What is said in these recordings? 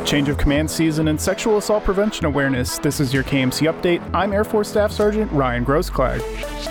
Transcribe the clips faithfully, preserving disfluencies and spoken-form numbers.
Change of command season and sexual assault prevention awareness. This is your K M C update. I'm Air Force Staff Sergeant Ryan Grossklag.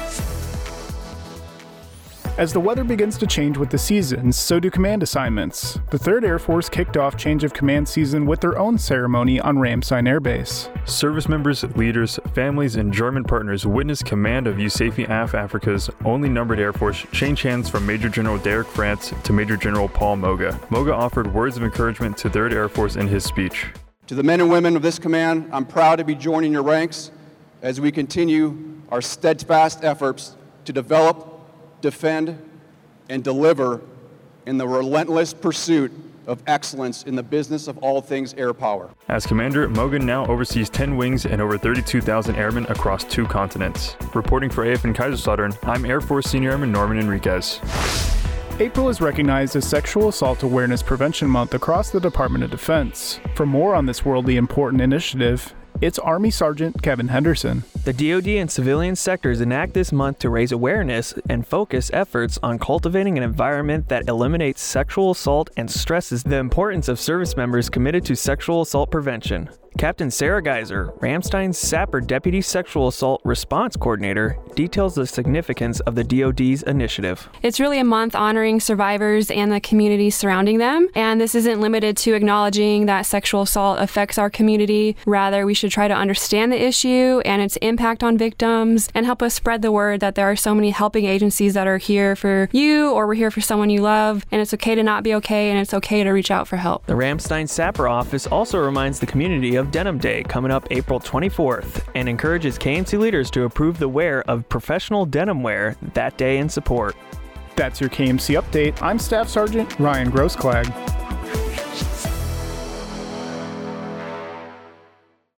As the weather begins to change with the seasons, so do command assignments. The third Air Force kicked off Change of Command season with their own ceremony on Ramstein Air Base. Service members, leaders, families, and German partners witnessed command of U S A F E A F Africa's only numbered Air Force change hands from Major General Derek France to Major General Paul Moga. Moga offered words of encouragement to third Air Force in his speech. To the men and women of this command, I'm proud to be joining your ranks as we continue our steadfast efforts to develop, defend, and deliver in the relentless pursuit of excellence in the business of all things air power. As commander, Moga now oversees ten wings and over thirty-two thousand airmen across two continents. Reporting for A F N Kaiserslautern, I'm Air Force Senior Airman Norman Enriquez. April is recognized as Sexual Assault Awareness Prevention Month across the Department of Defense. For more on this worldly important initiative, it's Army Sergeant Kevin Henderson. The D O D and civilian sectors enact this month to raise awareness and focus efforts on cultivating an environment that eliminates sexual assault and stresses the importance of service members committed to sexual assault prevention. Captain Sarah Geiser, Ramstein's Sapper Deputy Sexual Assault Response Coordinator, details the significance of the D O D's initiative. It's really a month honoring survivors and the community surrounding them, and this isn't limited to acknowledging that sexual assault affects our community. Rather, we should try to understand the issue and its impact on victims and help us spread the word that there are so many helping agencies that are here for you or we're here for someone you love, and it's okay to not be okay and it's okay to reach out for help. The Ramstein Sapper office also reminds the community of Denim Day coming up April twenty-fourth and encourages K M C leaders to approve the wear of professional denim wear that day in support. That's your K M C update. I'm Staff Sergeant Ryan Grossklag.